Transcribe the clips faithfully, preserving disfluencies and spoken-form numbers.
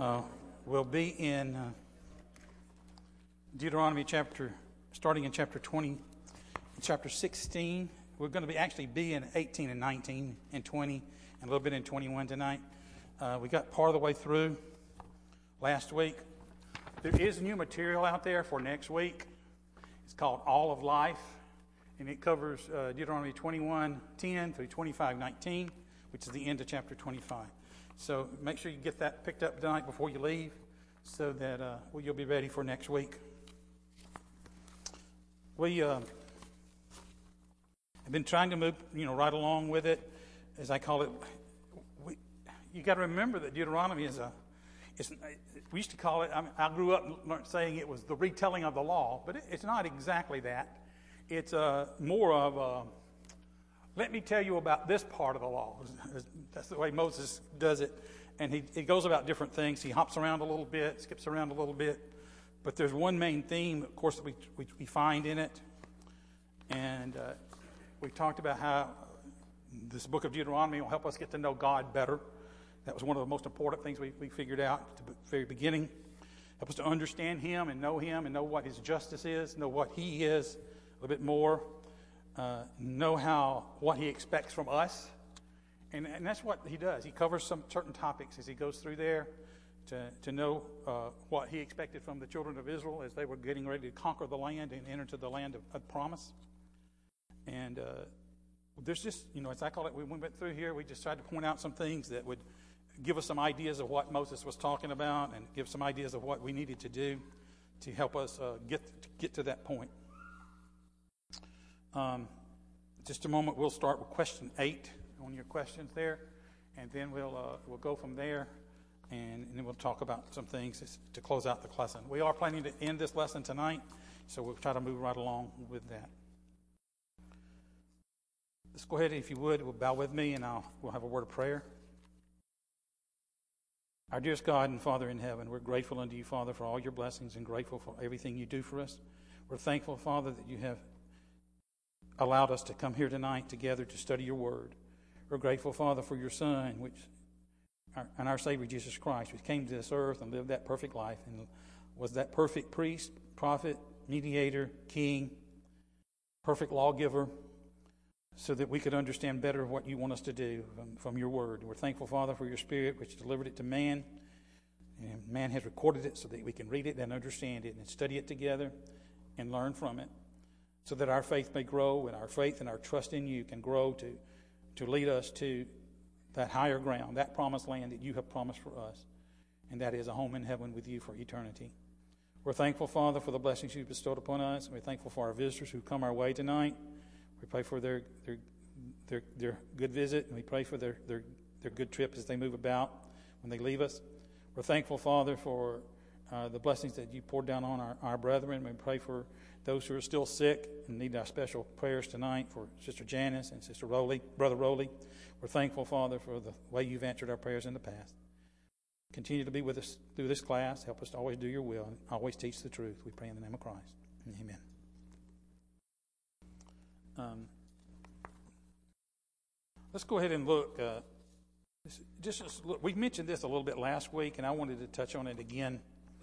Uh, we'll be in uh, Deuteronomy chapter, starting in chapter twenty, chapter sixteen. We're going to be actually be in eighteen and nineteen and twenty and a little bit in twenty-one tonight. Uh, we got part of the way through last week. There is new material out there for next week. It's called All of Life, and it covers uh, Deuteronomy twenty-one ten through twenty-five nineteen, which is the end of chapter twenty-five. So make sure you get that picked up tonight before you leave, so that uh, well, you'll be ready for next week. We uh, have been trying to move, you know, right along with it, as I call it. We, you got to remember that Deuteronomy is a. It's, we used to call it. I, mean, I grew up saying it was the retelling of the law, but it, it's not exactly that. It's uh, more of a. Let me tell you about this part of the law. That's the way Moses does it. And he, he goes about different things. He hops around a little bit, skips around a little bit. But there's one main theme, of course, that we, we, we find in it. And uh, we talked about how this book of Deuteronomy will help us get to know God better. That was one of the most important things we, we figured out at the very beginning. Help us to understand Him and know Him and know what His justice is, know what He is a little bit more. Uh, know how what He expects from us, and, and that's what He does. He covers some certain topics as He goes through there to to know uh, what He expected from the children of Israel as they were getting ready to conquer the land and enter into the land of, of promise. And uh, there's just, you know, as I call it, when we went through here, we just tried to point out some things that would give us some ideas of what Moses was talking about and give some ideas of what we needed to do to help us uh, get to get to that point. Um, just a moment, we'll start with question eight on your questions there, and then we'll uh, we'll go from there, and, and then we'll talk about some things to close out the lesson. We are planning to end this lesson tonight, so we'll try to move right along with that. Let's go ahead, if you would, we'll bow with me, and I'll we'll have a word of prayer. Our dearest God and Father in heaven, we're grateful unto you, Father, for all your blessings and grateful for everything you do for us. We're thankful, Father, that you have allowed us to come here tonight together to study your word. We're grateful, Father, for your Son, which our, and our Savior Jesus Christ, which came to this earth and lived that perfect life and was that perfect priest, prophet, mediator, king, perfect lawgiver, so that we could understand better what you want us to do from, from your word. We're thankful, Father, for your Spirit, which delivered it to man, and man has recorded it so that we can read it and understand it and study it together and learn from it, so that our faith may grow, and our faith and our trust in you can grow to, to lead us to that higher ground, that promised land that you have promised for us, and that is a home in heaven with you for eternity. We're thankful, Father, for the blessings you've bestowed upon us. We're thankful for our visitors who come our way tonight. We pray for their their their, their good visit, and we pray for their, their, their good trip as they move about when they leave us. We're thankful, Father, for uh, the blessings that you poured down on our, our brethren. We pray for those who are still sick and need our special prayers tonight for Sister Janice and Sister Rowley, Brother Rowley. We're thankful, Father, for the way you've answered our prayers in the past. Continue to be with us through this class. Help us to always do your will and always teach the truth. We pray in the name of Christ. Amen. Um, let's go ahead and look. Uh, just, just look. We mentioned this a little bit last week, and I wanted to touch on it again.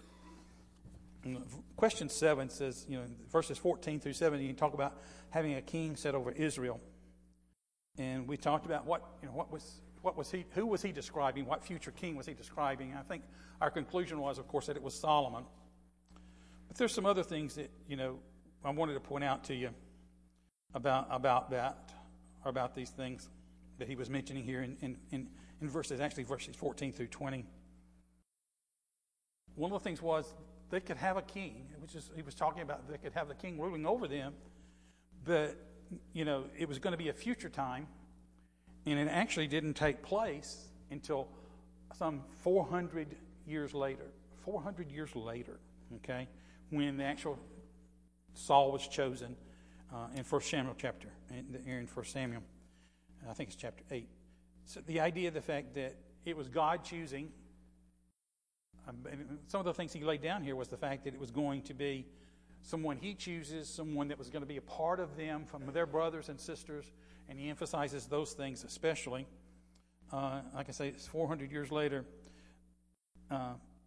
Question seven says, you know, verses fourteen through seventeen, you talk about having a king set over Israel, and we talked about what, you know, what was, what was he, who was he describing, what future king was he describing? And I think our conclusion was, of course, that it was Solomon. But there's some other things that, you know, I wanted to point out to you about about that, or about these things that he was mentioning here in in, in, in verses, actually verses fourteen through twenty. One of the things was, they could have a king, which is he was talking about. They could have the king ruling over them, but you know it was going to be a future time, and it actually didn't take place until some four hundred years later. Four hundred years later, okay, when the actual Saul was chosen uh, in First Samuel chapter, in First Samuel, I think it's chapter eight. So the idea, the fact that it was God choosing. Um, some of the things he laid down here was the fact that it was going to be someone he chooses, someone that was going to be a part of them from their brothers and sisters, and he emphasizes those things especially. Uh, like I say, it's four hundred years later. Uh,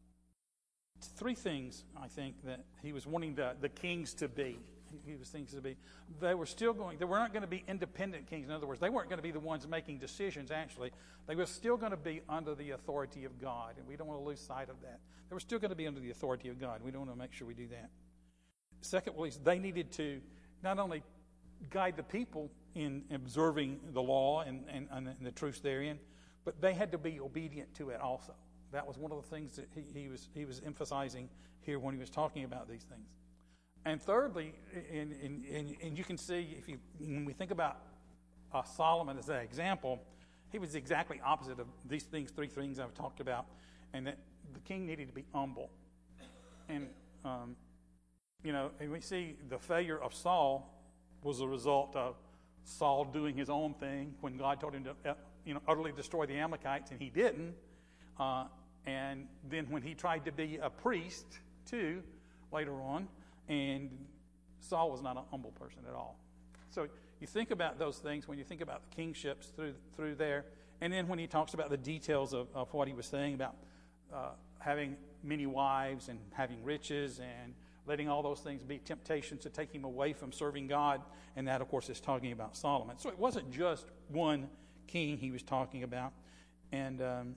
three things, I think, that he was wanting the, the kings to be. He was thinking to be. They were still going, they weren't going to be independent kings. In other words, they weren't going to be the ones making decisions, actually. They were still going to be under the authority of God, and we don't want to lose sight of that. They were still going to be under the authority of God. We don't want to make sure we do that. Secondly, they needed to not only guide the people in observing the law and, and, and the truths therein, but they had to be obedient to it also. That was one of the things that he, he was he was emphasizing here when he was talking about these things. And thirdly, and, and, and, and you can see, if you when we think about uh, Solomon as an example, he was exactly opposite of these things, three things I've talked about, and that the king needed to be humble. And, um, you know, and we see the failure of Saul was a result of Saul doing his own thing when God told him to, uh, you know, utterly destroy the Amalekites, and he didn't. Uh, and then when he tried to be a priest, too, later on, and Saul was not a humble person at all. So you think about those things when you think about the kingships through through there. And then when he talks about the details of, of what he was saying about uh, having many wives and having riches and letting all those things be temptations to take him away from serving God. And that, of course, is talking about Solomon. So it wasn't just one king he was talking about. And um,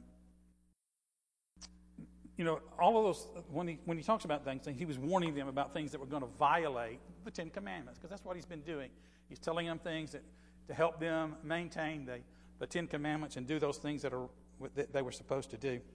You know, all of those, when he when he talks about things, he was warning them about things that were going to violate the Ten Commandments, because that's what he's been doing. He's telling them things that to help them maintain the, the Ten Commandments and do those things that are that they were supposed to do.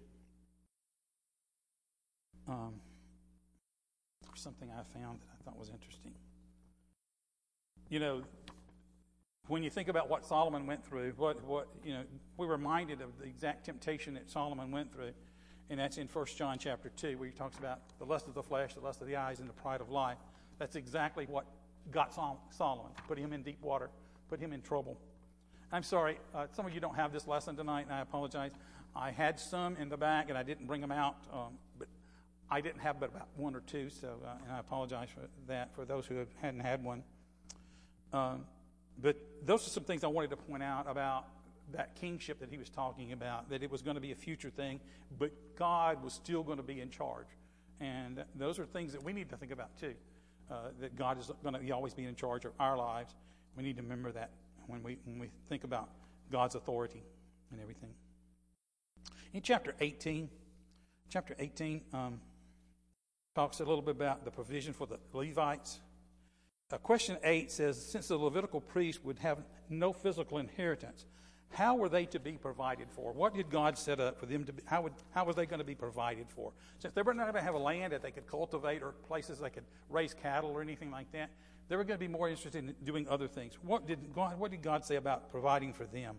Um, there's something I found that I thought was interesting. You know, when you think about what Solomon went through, what what you know, we're reminded of the exact temptation that Solomon went through. And that's in First John chapter two, where he talks about the lust of the flesh, the lust of the eyes, and the pride of life. That's exactly what got Solomon, put him in deep water, put him in trouble. I'm sorry, uh, some of you don't have this lesson tonight, and I apologize. I had some in the back, and I didn't bring them out, um, but I didn't have but about one or two, so uh, and I apologize for that, for those who have, hadn't had one. Um, but those are some things I wanted to point out about that kingship that he was talking about, that it was going to be a future thing, but God was still going to be in charge. And those are things that we need to think about too, uh, that God is going to always be in charge of our lives. We need to remember that when we when we think about God's authority and everything. In chapter eighteen, chapter eighteen um, talks a little bit about the provision for the Levites. Uh, question eight says, since the Levitical priests would have no physical inheritance, how were they to be provided for? What did God set up for them to be? How would how were they going to be provided for? Since they were not going to have a land that they could cultivate or places they could raise cattle or anything like that, they were going to be more interested in doing other things. What did God, what did God say about providing for them?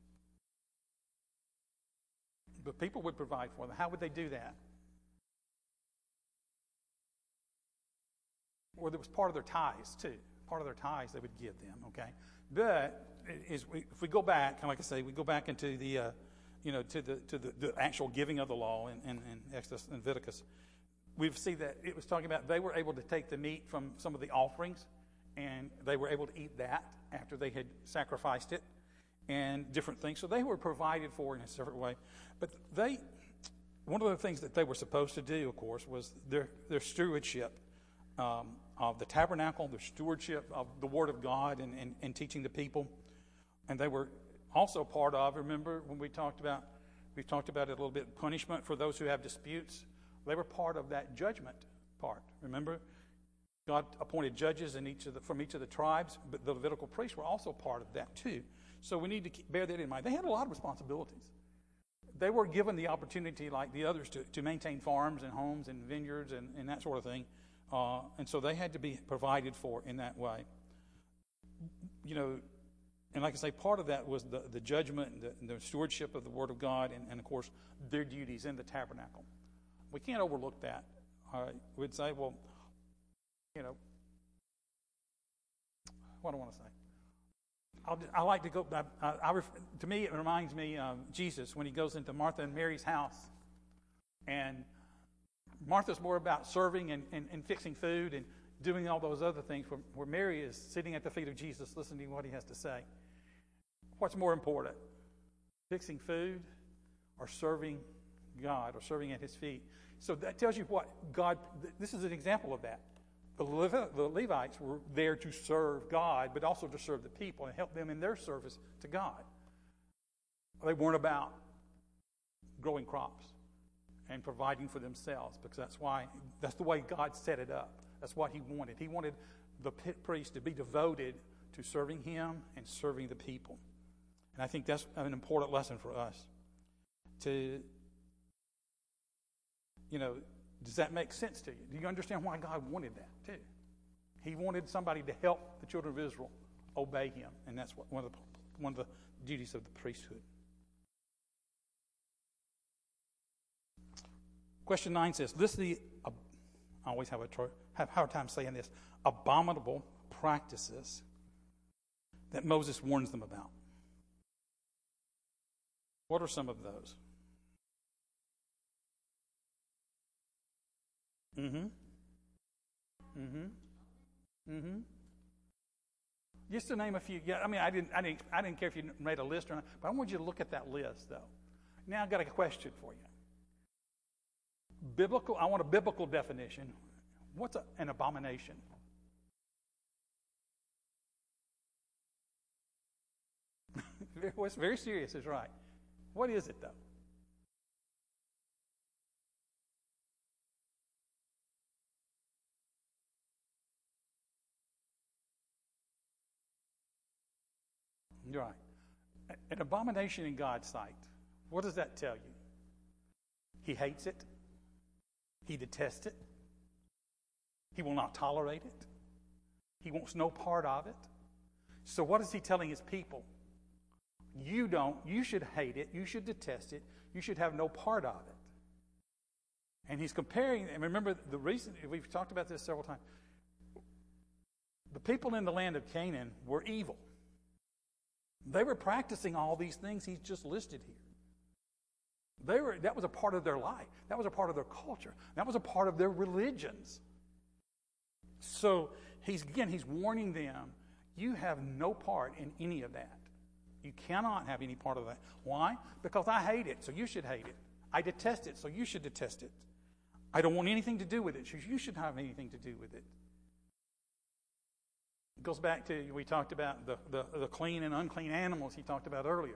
But people would provide for them. How would they do that? Or there was part of their tithes too. Part of their tithes they would give them. Okay, but is we, if we go back, like I say, we go back into the, uh, you know, to the to the, the actual giving of the law in, in, in Exodus and Leviticus, we see that it was talking about they were able to take the meat from some of the offerings, and they were able to eat that after they had sacrificed it, and different things. So they were provided for in a separate way. But they, one of the things that they were supposed to do, of course, was their their stewardship um, of the tabernacle, their stewardship of the Word of God, and, and, and teaching the people. And they were also part of, remember when we talked about, we've talked about it a little bit, punishment for those who have disputes. They were part of that judgment part. Remember, God appointed judges in each of the, from each of the tribes, but the Levitical priests were also part of that too. So we need to keep, bear that in mind. They had a lot of responsibilities. They were given the opportunity, like the others, to, to maintain farms and homes and vineyards and, and that sort of thing. Uh, and so they had to be provided for in that way. You know, and like I say, part of that was the, the judgment, the, the stewardship of the Word of God, and, and, of course, their duties in the tabernacle. We can't overlook that. All right? We'd say, well, you know, what do I want to say? I'll, I like to go, I, I, I ref, to me, it reminds me of Jesus when he goes into Martha and Mary's house. And Martha's more about serving and, and, and fixing food and doing all those other things, where, where Mary is sitting at the feet of Jesus listening to what he has to say. What's more important, fixing food or serving God or serving at his feet. So that tells you what God, this is an example of that. The, Levi, the Levites were there to serve God, but also to serve the people and help them in their service to God. They weren't about growing crops and providing for themselves, because that's why, that's the way God set it up. That's what he wanted. He wanted the priest to be devoted to serving him and serving the people. And I think that's an important lesson for us. To, you know, does that make sense to you? Do you understand why God wanted that too? He wanted somebody to help the children of Israel obey him, and that's what, one of the one of the duties of the priesthood. Question nine says, "List the." Uh, I always have a have a hard time saying this. Abominable practices that Moses warns them about. What are some of those? Mm-hmm. Mm-hmm. Mm-hmm. Just to name a few. Yeah, I mean, I didn't, I didn't, I didn't care if you made a list or not, but I want you to look at that list, though. Now, I've got a question for you. Biblical. I want a biblical definition. What's a, an abomination? What's very serious is right. What is it, though? You're right. An abomination in God's sight. What does that tell you? He hates it. He detests it. He will not tolerate it. He wants no part of it. So what is he telling his people? You don't. You should hate it. You should detest it. You should have no part of it. And he's comparing, and remember the reason, we've talked about this several times. The people in the land of Canaan were evil. They were practicing all these things he's just listed here. They were, that was a part of their life. That was a part of their culture. That was a part of their religions. So he's again, he's warning them, you have no part in any of that. You cannot have any part of that. Why? Because I hate it, so you should hate it. I detest it, so you should detest it. I don't want anything to do with it, so you should have anything to do with it. It goes back to, we talked about the, the, the clean and unclean animals he talked about earlier.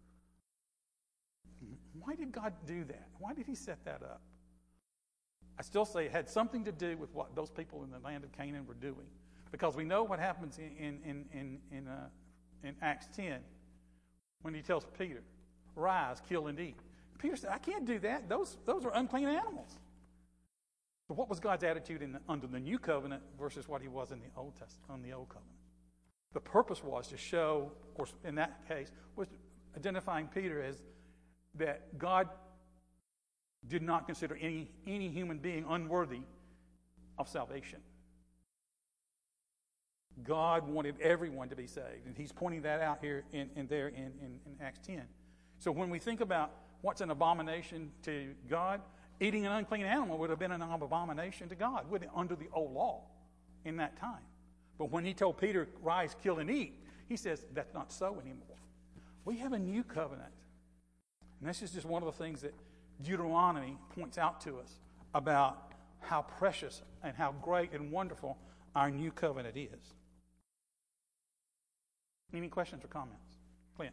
Why did God do that? Why did he set that up? I still say it had something to do with what those people in the land of Canaan were doing. Because we know what happens in, in, in, in, uh, in Acts ten when he tells Peter, rise, kill, and eat. Peter said, I can't do that. Those, those are unclean animals. So what was God's attitude in the, under the new covenant versus what he was in the Old Testament, on the old covenant? The purpose was to show, of course, in that case, was identifying Peter as that God did not consider any, any human being unworthy of salvation. God wanted everyone to be saved, and he's pointing that out here in, in there in, in, in Acts ten. So when we think about what's an abomination to God, eating an unclean animal would have been an abomination to God under the old law in that time. But when he told Peter, rise, kill, and eat, he says that's not so anymore. We have a new covenant. And this is just one of the things that Deuteronomy points out to us about how precious and how great and wonderful our new covenant is. Any questions or comments? Clint?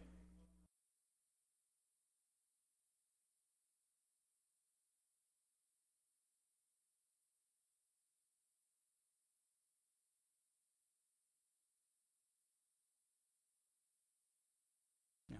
Yeah.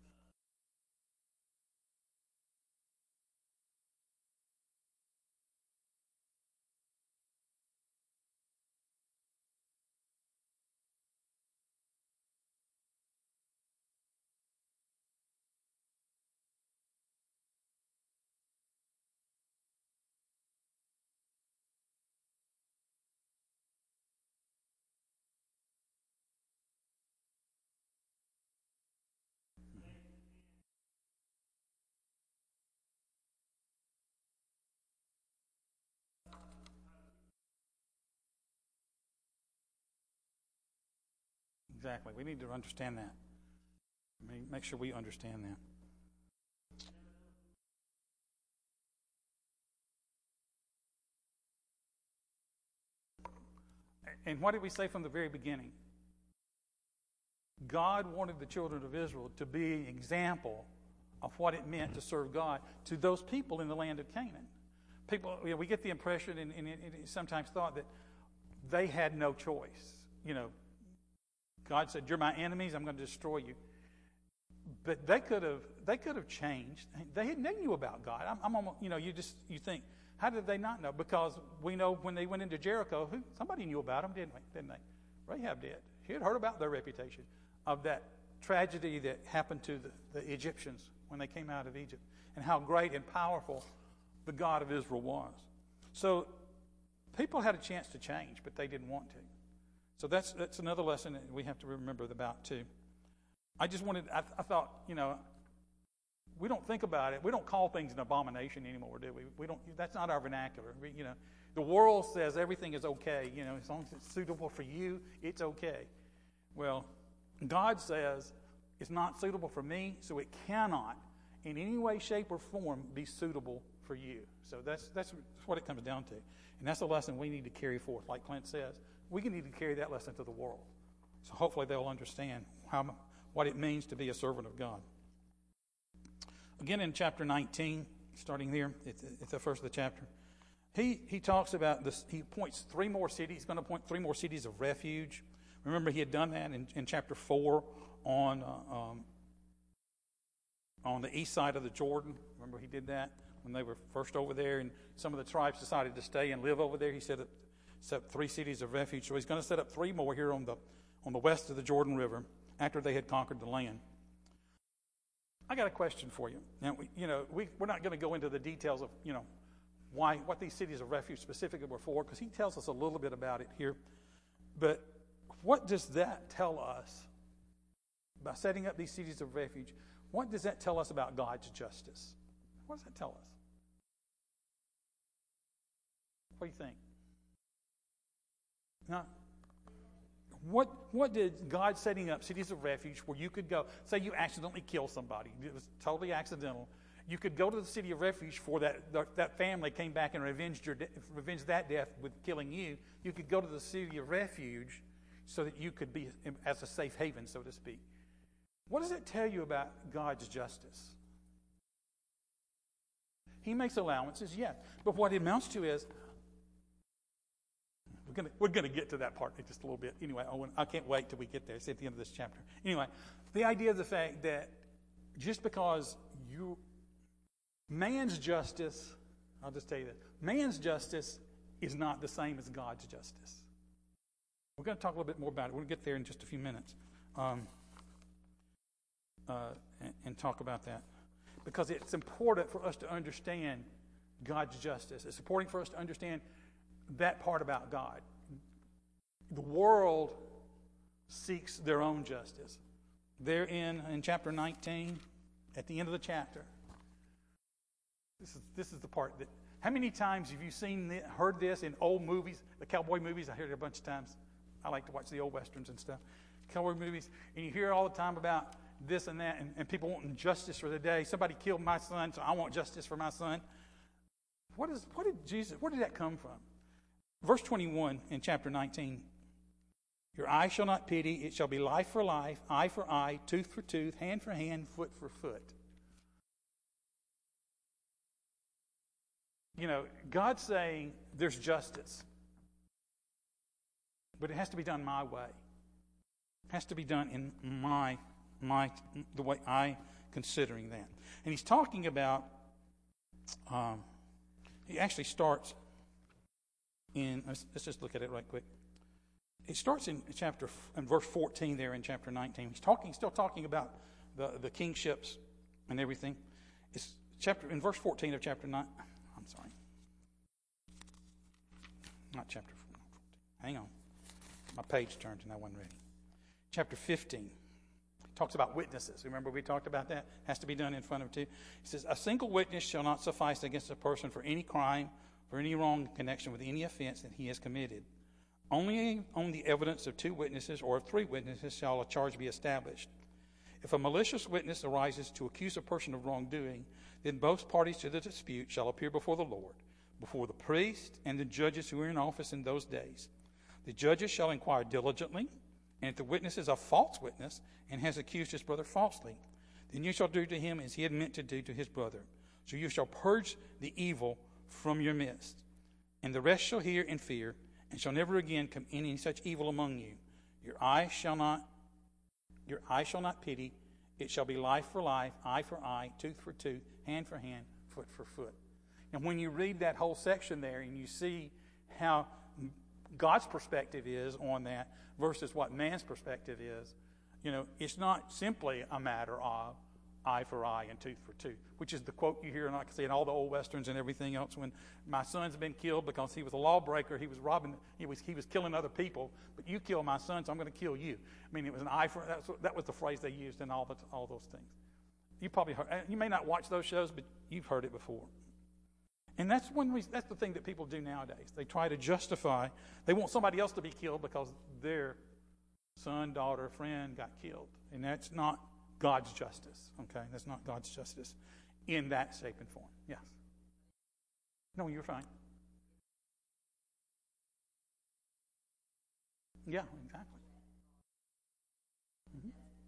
Exactly. We need to understand that. I mean, make sure we understand that. And what did we say from the very beginning? God wanted the children of Israel to be an example of what it meant to serve God to those people in the land of Canaan. People, you know, we get the impression, and, and, and it's sometimes thought that they had no choice. You know, God said, "You're my enemies. I'm going to destroy you." But they could have, they could have changed. They had, they knew about God. I'm, I'm almost, you know, you just you think, how did they not know? Because we know when they went into Jericho, who, somebody knew about them, didn't they? Didn't they? Rahab did. She had heard about their reputation of that tragedy that happened to the, the Egyptians when they came out of Egypt, and how great and powerful the God of Israel was. So people had a chance to change, but they didn't want to. So that's that's another lesson that we have to remember about too. I just wanted, I, I thought, you know, we don't think about it. We don't call things an abomination anymore, do we? We don't. That's not our vernacular. We, you know, the world says everything is okay. You know, as long as it's suitable for you, it's okay. Well, God says it's not suitable for me, so it cannot, in any way, shape, or form, be suitable for you. So that's that's what it comes down to, and that's a lesson we need to carry forth. Like Clint says, we need to carry that lesson to the world. So hopefully they'll understand how what it means to be a servant of God. Again, in chapter nineteen, starting there at the, at the first of the chapter, he he talks about this. He points three more cities. He's going to point three more cities of refuge. Remember, he had done that in, in chapter four on uh, um, on the east side of the Jordan. Remember, he did that when they were first over there, and some of the tribes decided to stay and live over there. He set up, set up three cities of refuge. So he's going to set up three more here on the on the west of the Jordan River after they had conquered the land. I got a question for you. Now, we, you know, we, we're not going to go into the details of, you know, why, what these cities of refuge specifically were for, because he tells us a little bit about it here. But what does that tell us by setting up these cities of refuge? What does that tell us about God's justice? What does that tell us? What do you think? Now, What what did God setting up cities of refuge where you could go, say you accidentally kill somebody, it was totally accidental, you could go to the city of refuge for that that family came back and revenged your revenged that death with killing you. You could go to the city of refuge so that you could be as a safe haven, so to speak. What does it tell you about God's justice? He makes allowances, yes, but what it amounts to is, We're going we're gonna get to that part in just a little bit. Anyway, Owen, I can't wait till we get there. It's at the end of this chapter. Anyway, the idea of the fact that just because you, man's justice, I'll just tell you this, man's justice is not the same as God's justice. We're going to talk a little bit more about it. We'll get there in just a few minutes um, uh, and, and talk about that. Because it's important for us to understand God's justice. It's important for us to understand that part about God. The world seeks their own justice. They're in, in chapter nineteen, at the end of the chapter. This is this is the part that, how many times have you seen, this, heard this in old movies, the cowboy movies? I heard it a bunch of times. I like to watch the old westerns and stuff. Cowboy movies, and you hear all the time about this and that, and, and people wanting justice for the day. Somebody killed my son, so I want justice for my son. What is what did Jesus, where did that come from? Verse twenty-one in chapter nineteen, your eye shall not pity, it shall be life for life, eye for eye, tooth for tooth, hand for hand, foot for foot. You know, God's saying there's justice, but it has to be done my way. It has to be done in my, my the way I'm considering that. And he's talking about, um, he actually starts in, let's, let's just look at it right quick. It starts in chapter, in verse fourteen there in chapter nineteen. He's talking, still talking about the, the kingships and everything. It's chapter, in verse fourteen of chapter nine, I'm sorry. Not chapter fourteen. Hang on. My page turned and I wasn't ready. Chapter fifteen talks about witnesses. Remember we talked about that? It has to be done in front of two. He says, a single witness shall not suffice against a person for any crime, for any wrong connection with any offense that he has committed. Only on the evidence of two witnesses or of three witnesses shall a charge be established. If a malicious witness arises to accuse a person of wrongdoing, then both parties to the dispute shall appear before the Lord, before the priest and the judges who are in office in those days. The judges shall inquire diligently, and if the witness is a false witness and has accused his brother falsely, then you shall do to him as he had meant to do to his brother. So you shall purge the evil from your midst. And the rest shall hear and fear, and shall never again commit any such evil among you. Your eye shall not, your eye shall not pity. It shall be life for life, eye for eye, tooth for tooth, hand for hand, foot for foot. And when you read that whole section there and you see how God's perspective is on that versus what man's perspective is, you know, it's not simply a matter of eye for eye and tooth for tooth, which is the quote you hear, and I can see in all the old westerns and everything else. When my son's been killed because he was a lawbreaker, he was robbing, he was he was killing other people. But you killed my son, so I'm going to kill you. I mean, it was an eye for that's what, that was the phrase they used in all the, all those things. You probably heard. You may not watch those shows, but you've heard it before. And that's when we, that's the thing that people do nowadays. They try to justify. They want somebody else to be killed because their son, daughter, friend got killed, and that's not God's justice, okay? That's not God's justice in that shape and form. Yes. No, you're fine. Yeah, exactly. Mm-hmm.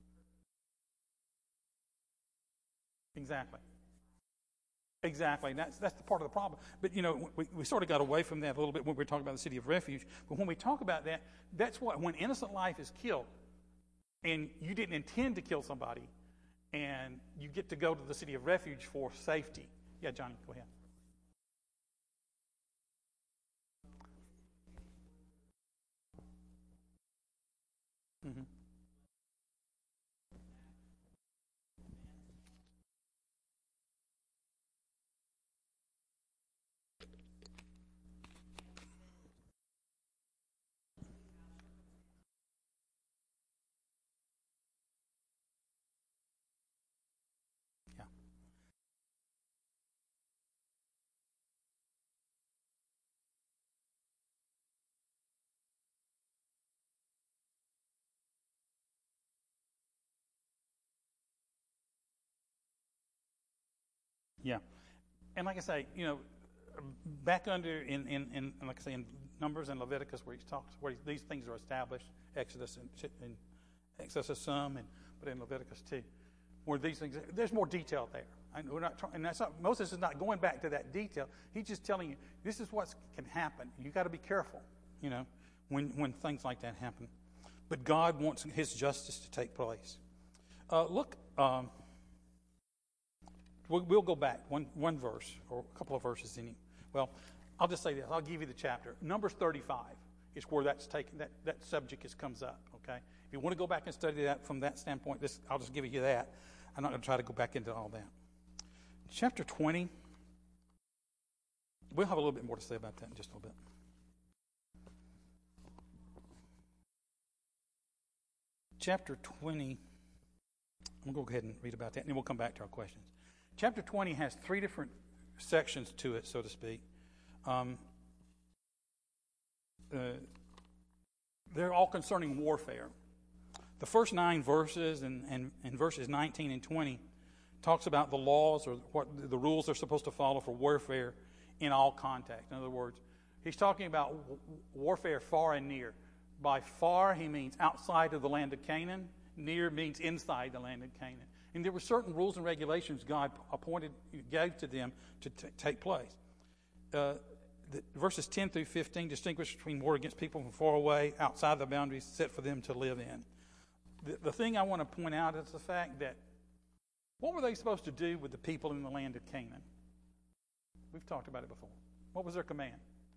Exactly. Exactly. That's that's the part of the problem. But, you know, we, we sort of got away from that a little bit when we were talking about the city of refuge. But when we talk about that, that's what, when innocent life is killed, and you didn't intend to kill somebody, and you get to go to the city of refuge for safety. Yeah, Johnny, go ahead. Mm-hmm. Yeah. Yeah. And like I say, you know, back under in, in, in like I say in Numbers and Leviticus where he talks where these things are established, Exodus and in Exodus some, and but in Leviticus too, where these things there's more detail there. And we're not trying, and that's not Moses is not going back to that detail. He's just telling you this is what can happen. You got to be careful, you know, when when things like that happen. But God wants His justice to take place. Uh, look. Um, We'll, we'll go back one one verse or a couple of verses in it. Well, I'll just say this. I'll give you the chapter. Numbers thirty-five is where that's taken. That, that subject is, comes up. Okay. If you want to go back and study that from that standpoint, this I'll just give you that. I'm not going to try to go back into all that. Chapter twenty. We'll have a little bit more to say about that in just a little bit. Chapter twenty. I'm going to go ahead and read about that, and then we'll come back to our questions. Chapter twenty has three different sections to it, so to speak. Um, uh, they're all concerning warfare. The first nine verses and, and, and verses nineteen and twenty talks about the laws or what the rules they're supposed to follow for warfare in all contact. In other words, he's talking about warfare far and near. By far, he means outside of the land of Canaan. Near means inside the land of Canaan. And there were certain rules and regulations God appointed, gave to them to t- take place. Uh, the, verses ten through fifteen distinguish between war against people from far away, outside the boundaries set for them to live in. The, the thing I want to point out is the fact that what were they supposed to do with the people in the land of Canaan? We've talked about it before. What was their command?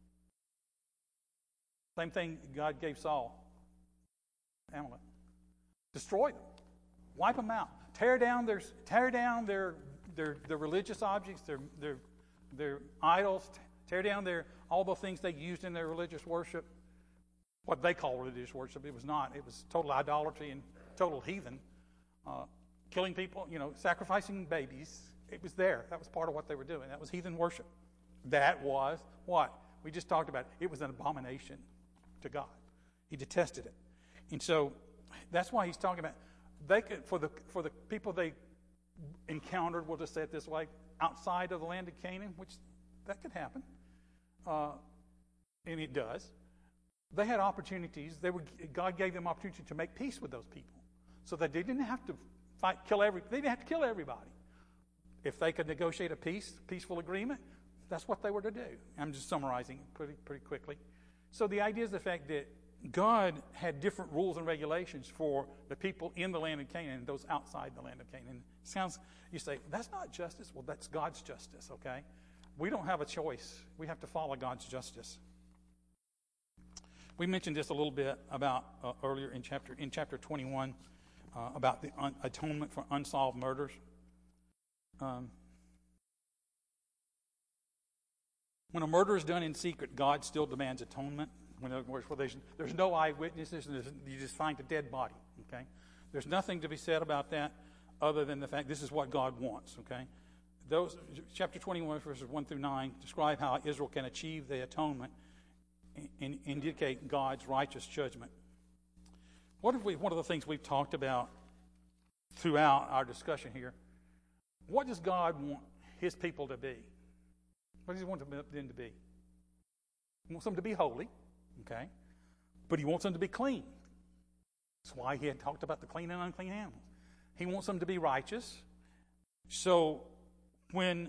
Same thing God gave Saul. Amalek. Destroy them. Wipe them out. Tear down their tear down their their, their religious objects, their their their idols. Tear down their all the things they used in their religious worship. What they call religious worship, it was not. It was total idolatry and total heathen. Uh, killing people, you know, sacrificing babies. It was there. That was part of what they were doing. That was heathen worship. That was what we just talked about. It was an abomination to God. He detested it, and so that's why he's talking about. They could, for the for the people they encountered, we'll just say it this way, outside of the land of Canaan, which that could happen, uh, and it does. they had opportunities. They were, God gave them opportunity to make peace with those people, so that they didn't have to fight, kill every. They didn't have to kill everybody. If they could negotiate a peace, peaceful agreement, that's what they were to do. I'm just summarizing pretty pretty quickly. So the idea is the fact that God had different rules and regulations for the people in the land of Canaan and those outside the land of Canaan. It sounds, you say, that's not justice. Well, that's God's justice, okay? We don't have a choice. We have to follow God's justice. We mentioned this a little bit about uh, earlier in chapter in chapter twenty-one uh, about the un- atonement for unsolved murders. Um, when a murder is done in secret, God still demands atonement. In other words, where there's, there's no eyewitnesses, and you just find a dead body. Okay, there's nothing to be said about that, other than the fact this is what God wants. Okay, those chapter twenty-one verses one through nine describe how Israel can achieve the atonement and indicate God's righteous judgment. What if we? One of the things we've talked about throughout our discussion here. What does God want His people to be? What does He want them to be? He wants them to be holy, okay? But He wants them to be clean. That's why He had talked about the clean and unclean animals. He wants them to be righteous. So when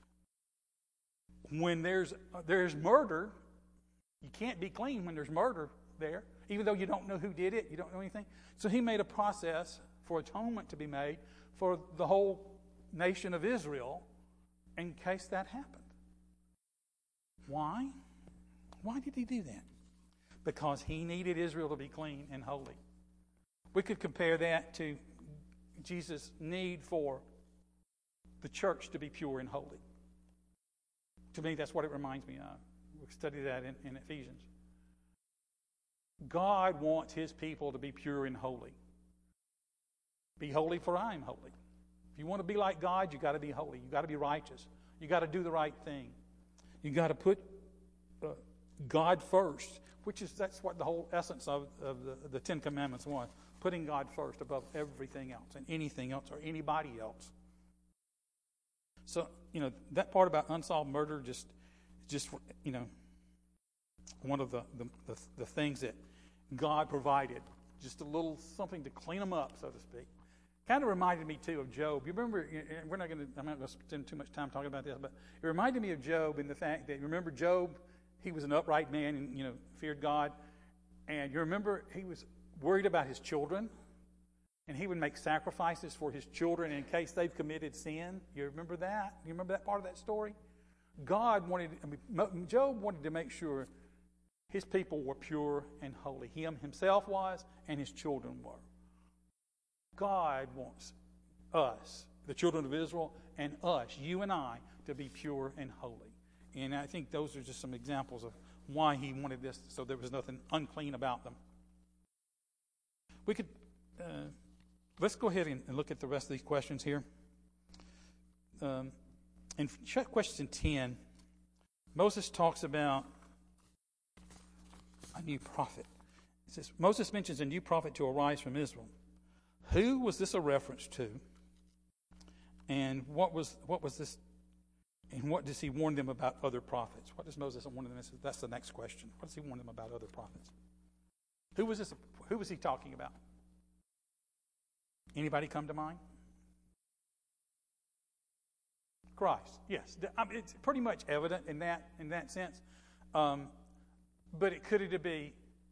when there's uh, there's murder, you can't be clean when there's murder there, even though you don't know who did it, you don't know anything. So He made a process for atonement to be made for the whole nation of Israel in case that happened. Why? Why did He do that? Because He needed Israel to be clean and holy. We could compare that to Jesus' need for the church to be pure and holy. To me, that's what it reminds me of. We study that in, in Ephesians. God wants His people to be pure and holy. Be holy, for I am holy. If you want to be like God, you got to be holy. You got to be righteous. You got to do the right thing. You got to put uh, God first, which is that's what the whole essence of, of the, the Ten Commandments was: putting God first above everything else and anything else or anybody else. So you know that part about unsolved murder, just, just you know, one of the the, the, the things that God provided, just a little something to clean them up, so to speak. Kind of reminded me, too, of Job. You remember, we're not going to, I'm not going to spend too much time talking about this, but it reminded me of Job in the fact that, remember Job, he was an upright man and, you know, feared God. And you remember he was worried about his children, and he would make sacrifices for his children in case they've committed sin. You remember that? You remember that part of that story? God wanted, I mean, Job wanted to make sure his people were pure and holy. Him himself was, and his children were. God wants us, the children of Israel, and us, you and I, to be pure and holy. And I think those are just some examples of why He wanted this, so there was nothing unclean about them. We could, uh, let's go ahead and look at the rest of these questions here. Um, in question ten, Moses talks about a new prophet. It says, Moses mentions a new prophet to arise from Israel. Who was this a reference to? And what was what was this? And what does he warn them about other prophets? What does Moses warn them? That's the next question. What does he warn them about other prophets? Who was this? Who was he talking about? Anybody come to mind? Christ. Yes, I mean, it's pretty much evident in that in that sense. Um, but it could it be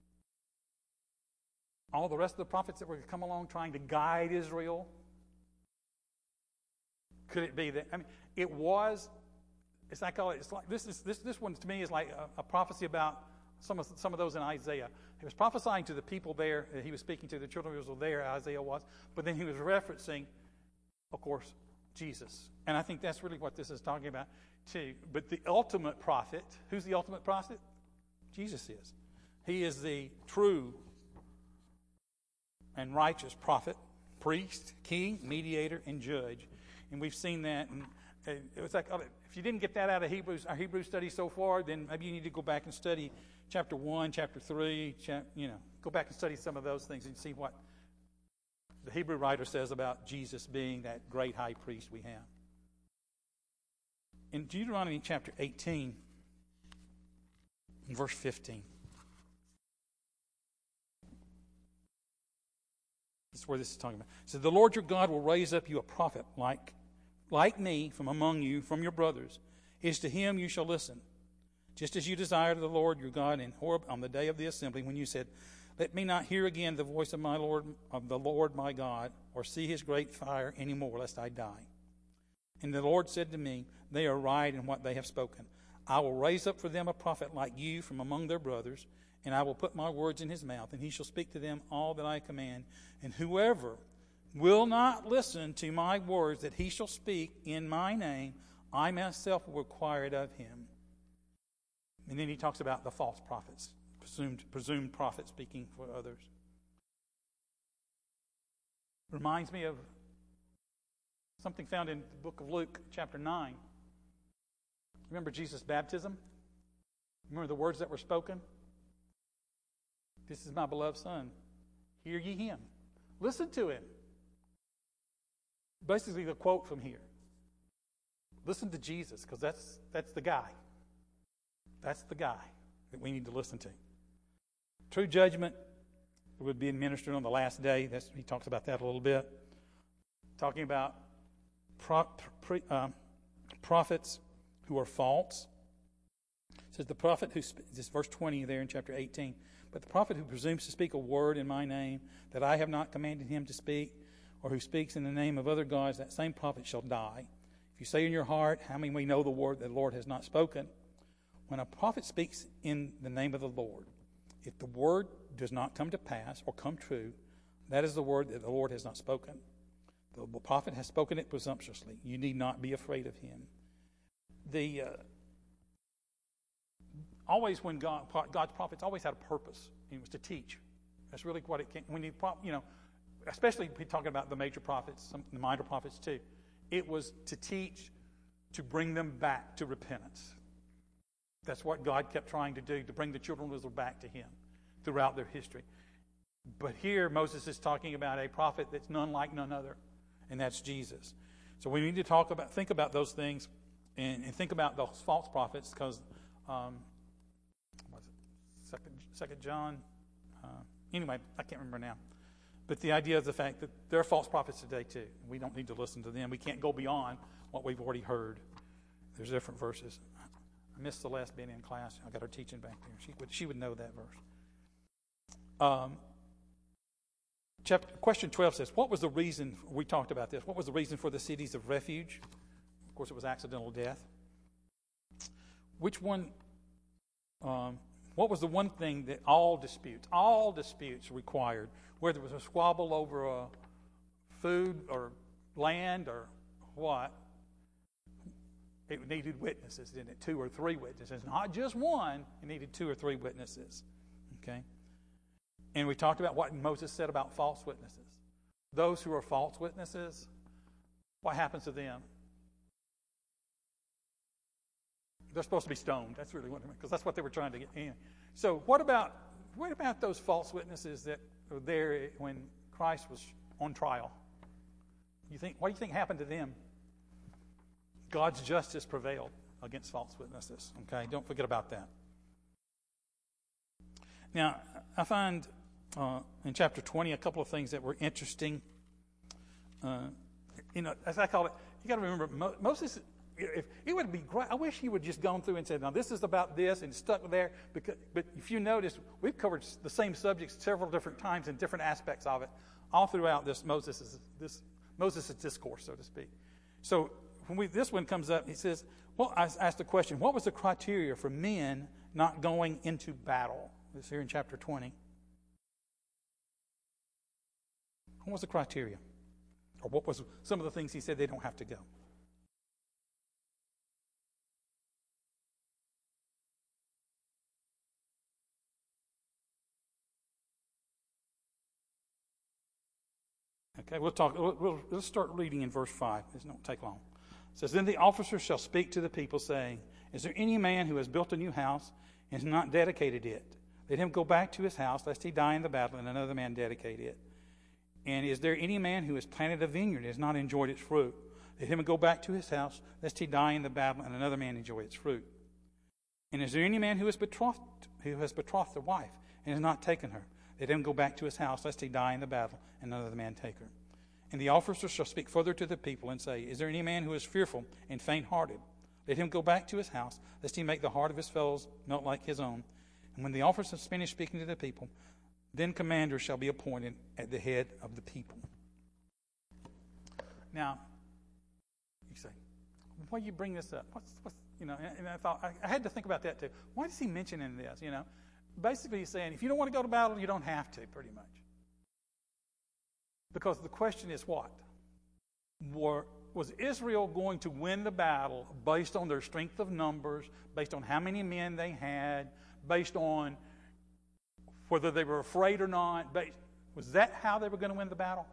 all the rest of the prophets that were going to come along trying to guide Israel? Could it be that? I mean, it was. It's like it's like this is this this one to me is like a, a prophecy about some of some of those in Isaiah. He was prophesying to the people there. He was speaking to the children of Israel there. Isaiah was, but then he was referencing, of course, Jesus. And I think that's really what this is talking about too. But the ultimate prophet, who's the ultimate prophet? Jesus is. He is the true and righteous prophet, priest, king, mediator, and judge. And we've seen that. And it was like, if you didn't get that out of Hebrews, our Hebrew study so far, then maybe you need to go back and study chapter one, chapter three, chap, you know, go back and study some of those things and see what the Hebrew writer says about Jesus being that great high priest we have. In Deuteronomy chapter eighteen, verse fifteen. That's where this is talking about. It says, the Lord your God will raise up you a prophet like, like me from among you, from your brothers. It is to him you shall listen. Just as you desired the Lord your God in Horeb on the day of the assembly, when you said, let me not hear again the voice of my Lord, of the Lord my God, or see his great fire any more, lest I die. And the Lord said to me, they are right in what they have spoken. I will raise up for them a prophet like you from among their brothers, and I will put my words in his mouth, and he shall speak to them all that I command. And whoever will not listen to my words that he shall speak in my name, I myself will require it of him. And then he talks about the false prophets, presumed, presumed prophets speaking for others. Reminds me of something found in the book of Luke, chapter nine. Remember Jesus' baptism? Remember the words that were spoken? This is my beloved Son. Hear ye him. Listen to him. Basically the quote from here. Listen to Jesus, because that's that's the guy. That's the guy that we need to listen to. True judgment would be administered on the last day. That's, he talks about that a little bit. Talking about pro, pre, um, prophets who are false. It says the prophet who, this is verse twenty there in chapter eighteen, but the prophet who presumes to speak a word in my name that I have not commanded him to speak, or who speaks in the name of other gods, that same prophet shall die. If you say in your heart, how many we know the word that the Lord has not spoken? When a prophet speaks in the name of the Lord, if the word does not come to pass or come true, that is the word that the Lord has not spoken. The prophet has spoken it presumptuously. You need not be afraid of him. The uh, always when God, God's prophets always had a purpose. It was to teach. That's really what it came. When you, you know, especially talking about the major prophets, some the minor prophets too. It was to teach, to bring them back to repentance. That's what God kept trying to do, to bring the children of Israel back to him throughout their history. But here Moses is talking about a prophet that's none like none other, and that's Jesus. So we need to talk about, think about those things, and, and think about those false prophets, because um, what's it? Second, Second John. Uh, anyway, I can't remember now. But the idea of the fact that there are false prophets today too. We don't need to listen to them. We can't go beyond what we've already heard. There's different verses. I missed Celeste being in class. I got her teaching back there. She would she would know that verse. Um, chapter, question twelve says, what was the reason, we talked about this, what was the reason for the cities of refuge? Of course, it was accidental death. Which one, um, what was the one thing that all disputes, all disputes required, whether it was a squabble over uh, food or land or what, it needed witnesses, didn't it? Two or three witnesses. Not just one, it needed two or three witnesses. Okay? And we talked about what Moses said about false witnesses. Those who are false witnesses, what happens to them? They're supposed to be stoned. That's really what, because that's what they were trying to get in. So what about what about those false witnesses that were there when Christ was on trial? You think what do you think happened to them? God's justice prevailed against false witnesses. Okay, don't forget about that. Now, I find uh, in chapter twenty a couple of things that were interesting. Uh, you know, as I call it, you got to remember Mo- Moses. If it would be great, I wish he would just gone through and said, "Now this is about this," and stuck there. Because, but if you notice, we've covered the same subjects several different times in different aspects of it, all throughout this Moses' this Moses' discourse, so to speak. So when we, this one comes up, he says, "Well, I asked the question: what was the criteria for men not going into battle?" This here in chapter twenty. What was the criteria, or what was some of the things he said they don't have to go? Okay, we'll talk. We'll, we'll, let's start reading in verse five. This won't take long. It says, "Then the officers shall speak to the people, saying, Is there any man who has built a new house and has not dedicated it? Let him go back to his house, lest he die in the battle, and another man dedicate it. And is there any man who has planted a vineyard and has not enjoyed its fruit? Let him go back to his house, lest he die in the battle, and another man enjoy its fruit. And is there any man who has betrothed, who has betrothed a wife and has not taken her? Let him go back to his house, lest he die in the battle, and none other man take her. And the officer shall speak further to the people and say, Is there any man who is fearful and faint-hearted? Let him go back to his house, lest he make the heart of his fellows melt like his own. And when the officer has finished speaking to the people, then commanders shall be appointed at the head of the people. Now, you say, why do you bring this up? What's, what's you know? And, and I thought I, I had to think about that too. Why is he mentioning this? You know, basically he's saying if you don't want to go to battle, you don't have to, pretty much. Because the question is what? Were, was Israel going to win the battle based on their strength of numbers, based on how many men they had, based on whether they were afraid or not? Based, was that how they were going to win the battle?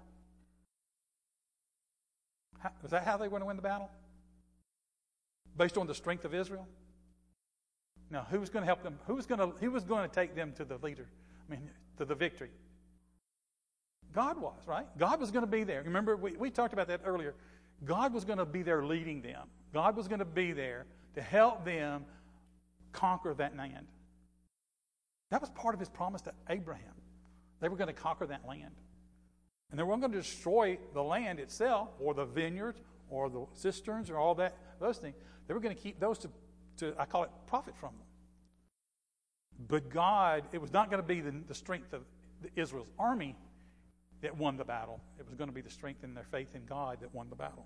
How, was that how they were going to win the battle? Based on the strength of Israel? Now, who was going to help them? Who was going to, who was going to take them to the leader? I mean, to the victory? God was, right? God was going to be there. Remember, we, we talked about that earlier. God was going to be there leading them. God was going to be there to help them conquer that land. That was part of his promise to Abraham. They were going to conquer that land. And they weren't going to destroy the land itself or the vineyards or the cisterns or all that, those things. They were going to keep those to, to I call it, profit from them. But God, it was not going to be the, the strength of Israel's army that won the battle. It was going to be the strength in their faith in God that won the battle.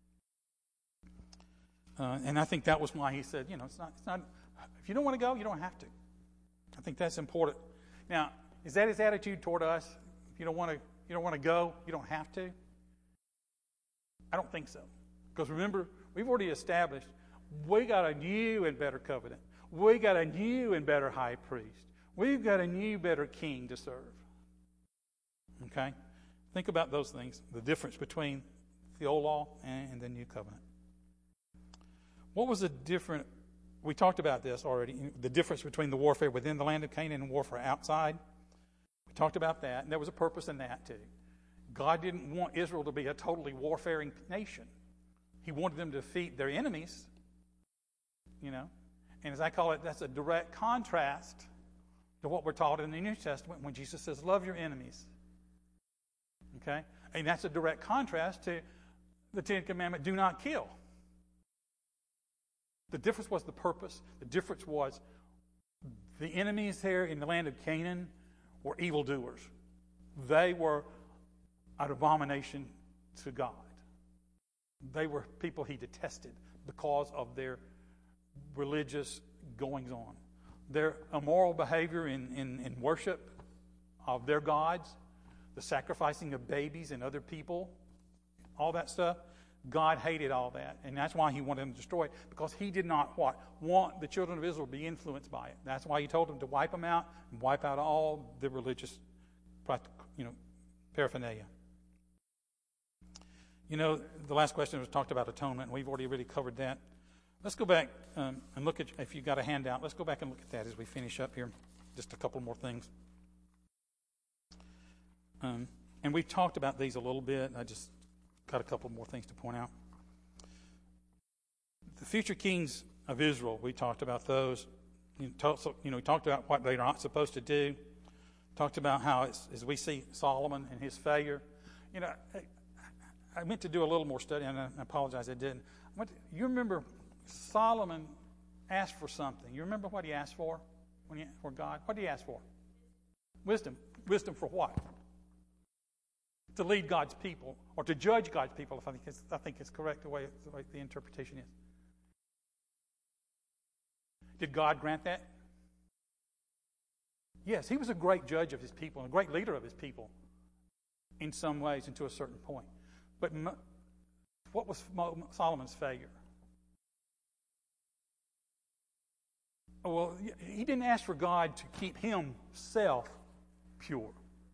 Uh, and I think that was why he said, you know, it's not, it's not, if you don't want to go, you don't have to. I think that's important. Now, is that his attitude toward us? If you don't want to, you don't want to go, you don't have to? I don't think so. Because remember, we've already established we got a new and better covenant. We got a new and better high priest. We've got a new, better king to serve. Okay? Think about those things, the difference between the old law and the new covenant. What was the different, we talked about this already, the difference between the warfare within the land of Canaan and warfare outside. We talked about that, and there was a purpose in that too. God didn't want Israel to be a totally warfaring nation. He wanted them to defeat their enemies, you know. And as I call it, that's a direct contrast to what we're taught in the New Testament when Jesus says, love your enemies. Okay? And that's a direct contrast to the Ten Commandments, do not kill. The difference was the purpose. The difference was the enemies there in the land of Canaan were evildoers. They were an abomination to God. They were people he detested because of their religious goings-on. Their immoral behavior in, in, in worship of their gods, the sacrificing of babies and other people, all that stuff. God hated all that, and that's why he wanted them to destroy it, because he did not what? Want the children of Israel to be influenced by it. That's why he told them to wipe them out and wipe out all the religious, you know, paraphernalia. You know, the last question was talked about atonement, and we've already really covered that. Let's go back um, and look at, if you've got a handout, let's go back and look at that as we finish up here. Just a couple more things. Um, and we've talked about these a little bit. I just got a couple more things to point out. The future kings of Israel, we talked about those. You know, you know, we talked about what they're not supposed to do. Talked about how, it's, as we see Solomon and his failure. You know, I, I meant to do a little more study, and I apologize I didn't. I went to, you remember Solomon asked for something. You remember what he asked for when he, for God? What did he ask for? Wisdom. Wisdom for what? To lead God's people, or to judge God's people, if I think it's, I think it's correct the way, the way the interpretation is. Did God grant that? Yes, he was a great judge of his people and a great leader of his people in some ways and to a certain point. But what was Solomon's failure? Well, he didn't ask for God to keep himself pure.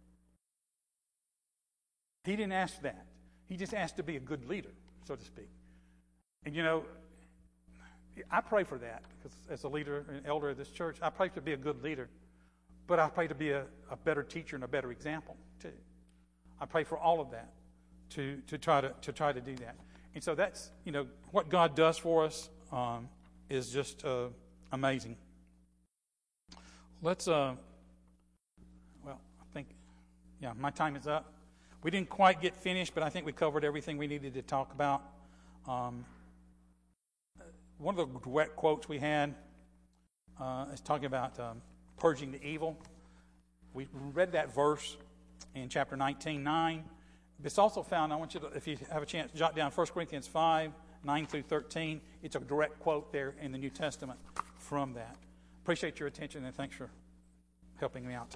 He didn't ask that. He just asked to be a good leader, so to speak. And you know, I pray for that, because as a leader and elder of this church, I pray to be a good leader, but I pray to be a, a better teacher and a better example too. I pray for all of that to to try to to try to do that. And so that's, you know, what God does for us um, is just uh, amazing. Let's uh, well, I think, yeah, my time is up. We didn't quite get finished, but I think we covered everything we needed to talk about. Um, one of the direct quotes we had uh, is talking about um, purging the evil. We read that verse in chapter nineteen, nine. It's also found, I want you to, if you have a chance, jot down First Corinthians five, nine through thirteen. It's a direct quote there in the New Testament from that. Appreciate your attention, and thanks for helping me out.